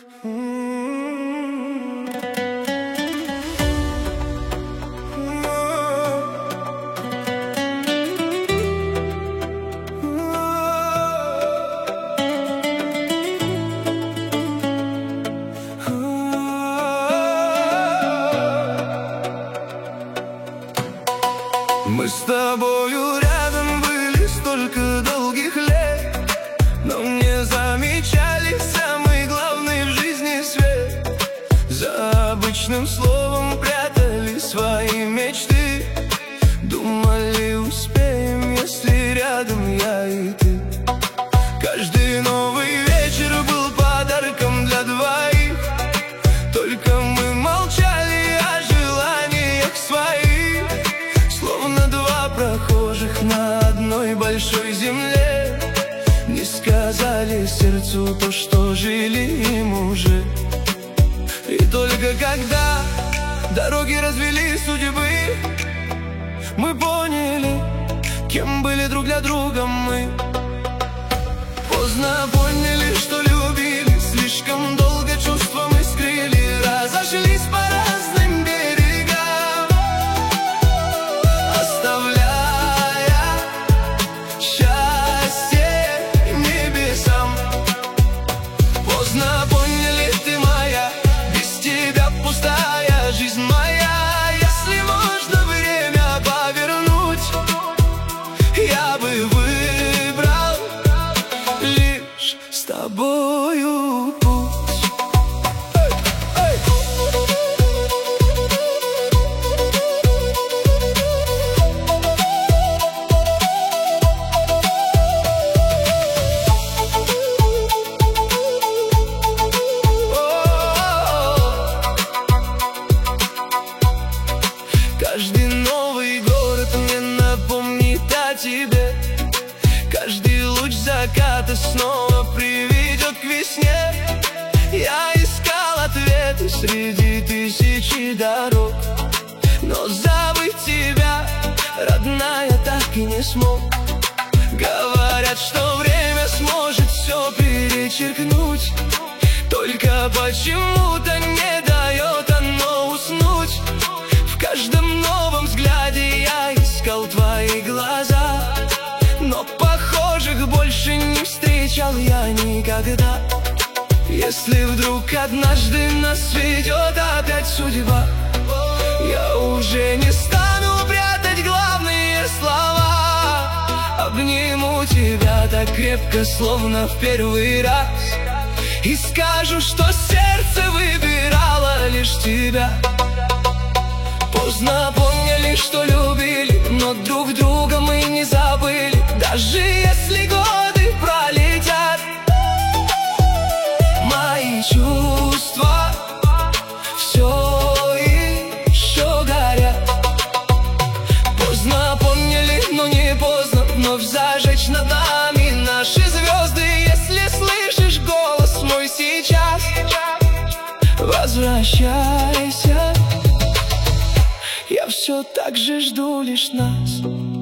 Мы с тобою рядом были столько долгих лет, но не замечали самый главный в жизни свет. За обычным словом прятали свои мечты, думали, успеем, если рядом я и ты. Каждый новый вечер был подарком для двоих, только мы молчали о желаниях своих, словно два прохожих на одной большой земле. Не сказали сердцу то, что жили им уже. И только когда дороги развели судьбы, мы поняли, кем были друг для друга мы. Поздно поняли, что любили, слишком долго чувства мы скрыли, разошлись по разным берегам, оставляя счастье небесам. Поздно поняли, ты моя, без тебя пустая жизнь моя. Если можно время повернуть, я бы выбрал лишь с тобою путь. Каждый новый город мне напомнит о тебе, каждый луч заката снова приведет к весне. Я искал ответы среди тысячи дорог, но забыть тебя, родная, так и не смог. Говорят, что время сможет все перечеркнуть, только почему-то не дает оно уснуть. В каждом новом взгляде я искал твои глаза, но похожих больше не встречал я никогда. Если вдруг однажды нас сведет опять судьба, я уже не стану прятать главные слова. Обниму тебя так крепко, словно в первый раз, и скажу, что сердце выбирало лишь тебя. Поздно поняли, что любили, но друг друга мы не забыли. Даже если годы пролетят, мои чувства все еще горят. Поздно поняли, но не поздно вновь зажечь над нами наши звезды. Если слышишь голос мой сейчас, возвращайся. Я все так же жду лишь нас.